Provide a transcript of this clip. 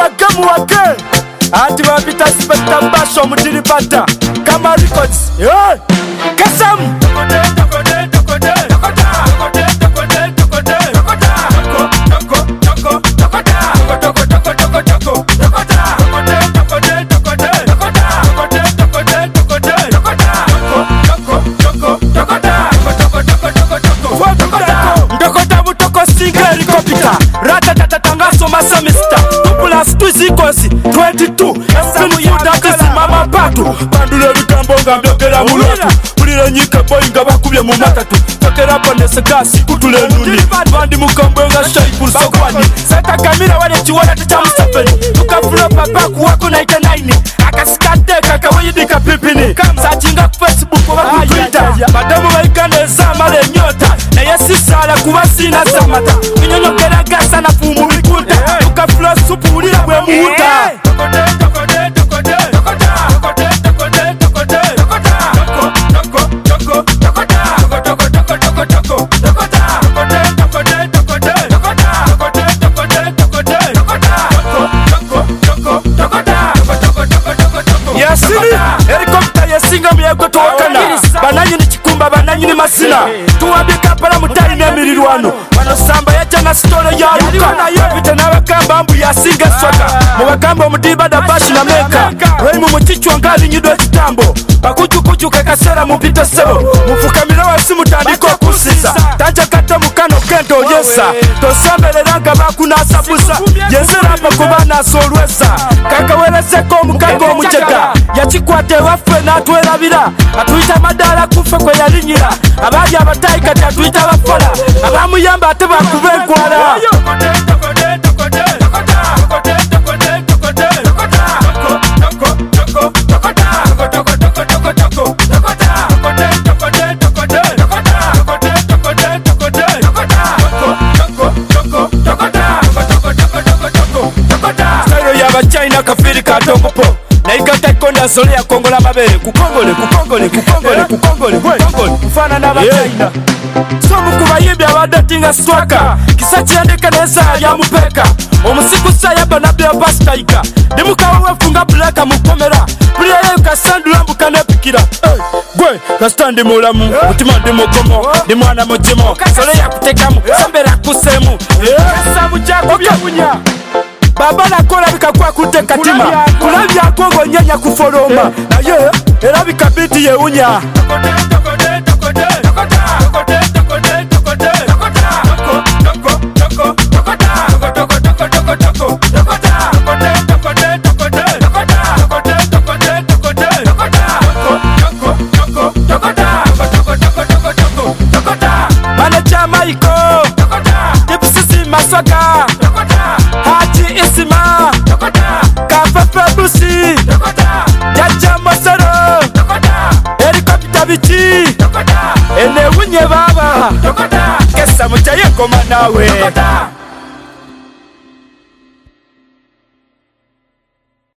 muwake Ati wapita specta basho mutiri pata Kama records Kasamu Ndokota butoko single helicopter Ratatatangaso masamista 22 Sinfudatisi mama patu Bandule vitambo nga mdokera mulutu Pulile nyike boy nga bakubye mu matatu Fakera panese kasi kutule nuni Bandi mukambwe nga shaiku sokwani Sata kamira wale chiwana tacha msafeni Tukafula papa kuwako 99 Akasikate kakawayidika pipini Sachinga ku Facebook waku Twitter Madamu waikane zamale nyota Na yesi sala kuwasina zamata Minyonyokera gasa na fumu bikuta Tukafula supu ulira bwe muhuta Helicopter yesinga myego towakana Bananyi ni chikumba bananyi ni masina Tuwabika para mutari nemirirwano Wano samba ya jana story ya luka Vita na wakamba ambu ya singa swaka Mwakamba umudiba da bashi na meka Reimu mchichu wangali nyidwe kitambo Bakuchu kakasera mupita sebo Mufukamira wa simu tandiko kusisa Tanja kata mukano kento yesa Tosambele ranga baku na sabusa Yezera hapa kubana solweza Kakawele seko mukango mcheka Yachikwate wafwe na atuela vila Atuita madara kufa kwe yalinyira Abadi abatai kati atuita wafala Abamu yamba ateba kuvenkwala Stayo yaba China kafiri katongopo Na ikata konda sole ya kongola mabele Kukongole Mfana na China Somu kubayimbi abadatinga swaka Kisachi yandika neza ya mupeka Omusiku sayaba nabde ya bastaika Dimukawa wefunga bulaka mukomera Pria yeyu kasandula mbukanepikira Gwe kastandi mulamu Mutima ndi mugomo Ndi mwana mujimo Sole ya kutekamu Sambera kusemu Kasamu jako byabunya Baba nakola bikakwa kuteka tima Kulabya kongo nyenya kufolomba Na ye era bikabiti ye unya Manager Maiko Tipsisi Maswaka Haji Isima Kafafa Busi Jaja Masaro Helicopter Bichi Ene unye baba Kesa muchaye koma nawe